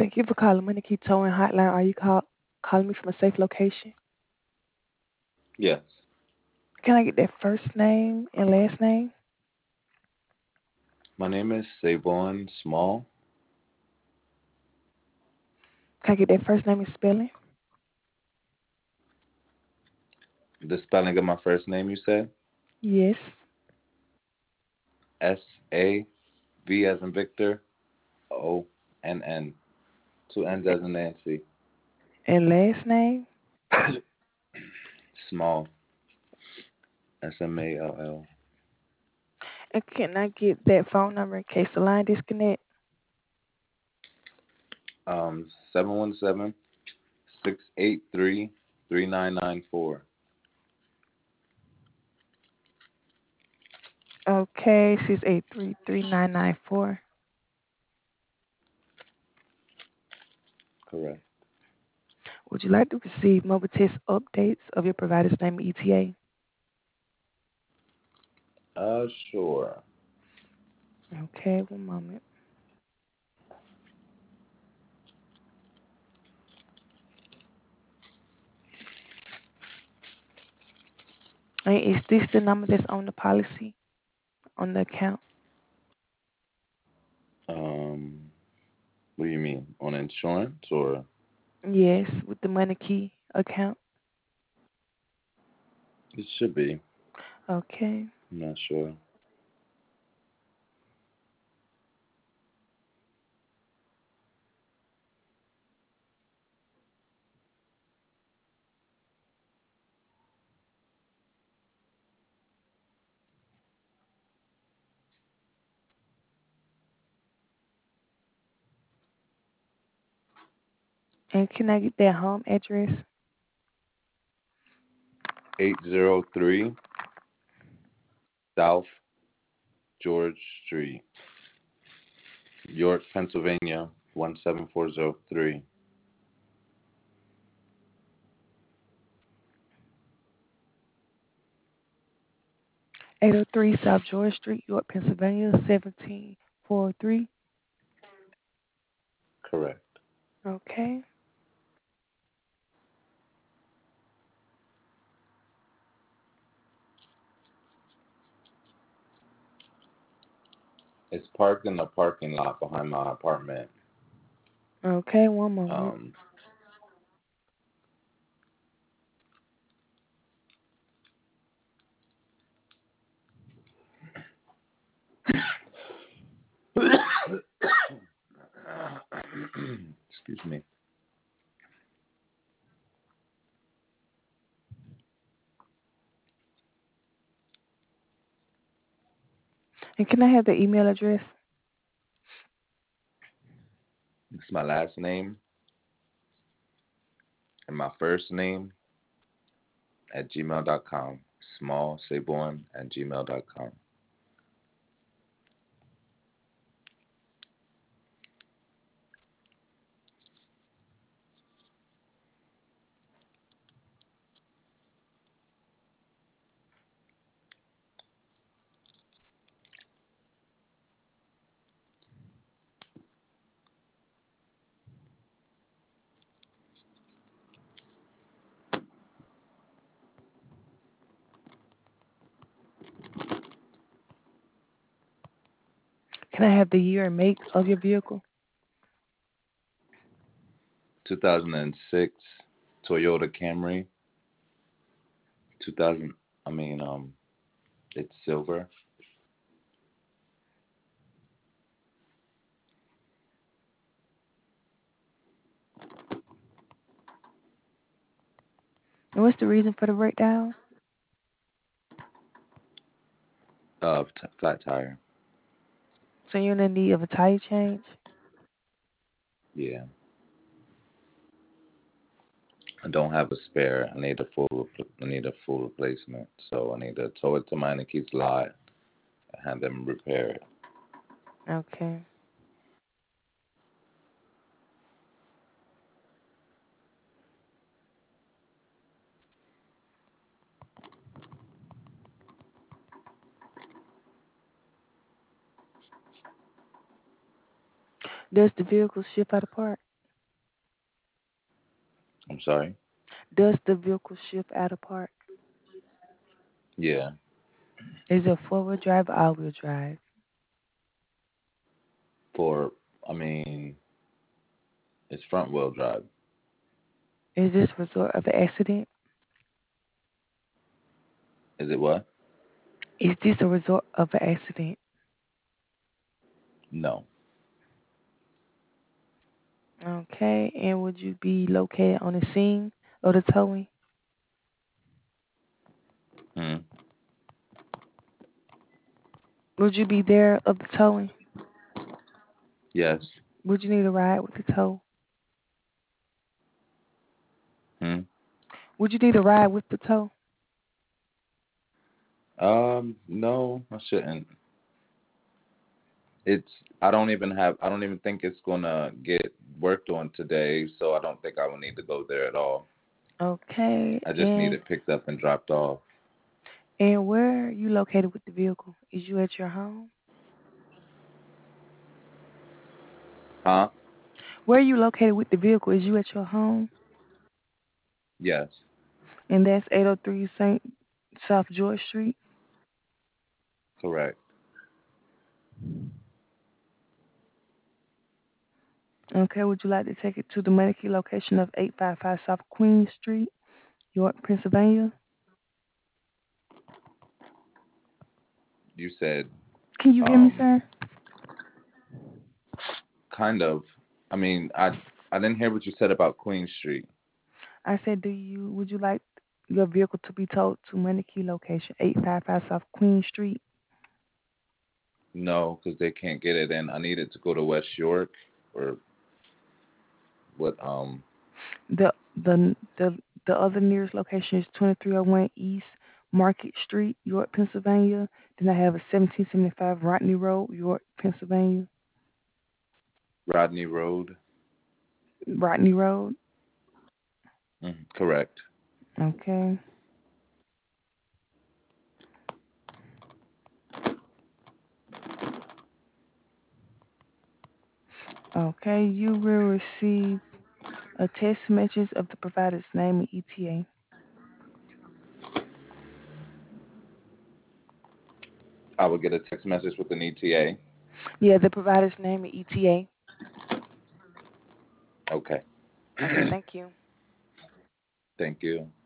Thank you for calling Money Key Towing Hotline. Are you calling me from a safe location? Yes. Can I get that first name and last name? My name is Savon Small. Can I get that first name and spelling? The spelling of my first name, you said? Yes. S-A-V as in Victor, O-N-N. Two N's as in Nancy. And last name? Small. S-M-A-L-L. And can I get that phone number in case the line disconnect? 717-683-3994. Okay, 683-3994. Correct. Would you like to receive mobile test updates of your provider's name and ETA? Sure. Okay, one moment. And is this the number that's on the policy, on the account? Um, what do you mean? On insurance or Yes, with the Money Key account. it should be. Okay. I'm not sure. And can I get that home address? 803 South George Street, York, Pennsylvania, 17403. 803 South George Street, York, Pennsylvania, 1743. Correct. Okay. It's parked in the parking lot behind my apartment. Okay, one moment. Um, excuse me. And can I have the email address? It's my last name and my first name at gmail.com. Small Saborn at gmail.com. Can I have the year and make of your vehicle? 2006 Toyota Camry. 2000. I mean, it's silver. And what's the reason for the breakdown? Flat tire. So you're in the need of a tire change? Yeah. I don't have a spare. I need a full replacement. So I need to tow it to Meinike's lot and have them repair it. Okay. Does the vehicle ship out apart? I'm sorry. Does the vehicle shift out of park? Yeah. Is it four-wheel drive or all-wheel drive? For I mean, it's front wheel drive. Is this a result of an accident? Is it what? Is this a result of an accident? No. Okay, and would you be located on the scene of the towing? Hmm. Would you be there of the towing? Yes. Would you need a ride with the tow? Hmm. Would you need a ride with the tow? No, I shouldn't. It's I don't even think it's gonna get worked on today, so I don't think I will need to go there at all. Okay, I just need it picked up and dropped off. and where are you located with the vehicle? Is you at your home? Huh? Where are you located with the vehicle? Is you at your home? Yes. And that's 803 St. South George Street. Correct. Okay, would you like to take it to the Monarchy location of 855 South Queen Street, York, Pennsylvania? You said Can you hear me, um sir? kind of. I mean, I didn't hear what you said about Queen Street. I said, would you like your vehicle to be towed to Monarchy location 855 South Queen Street? No, because they can't get it in. I needed to go to West York or what? The other nearest location is 2301 East Market Street, York, Pennsylvania. Then I have a 1775 Rodney Road, York, Pennsylvania. Rodney Road. Rodney Road. Correct. Okay. Okay. You will receive a text message of the provider's name and ETA. I would get a text message with an ETA. Yeah, the provider's name and ETA. Okay. Okay. Thank you. Thank you.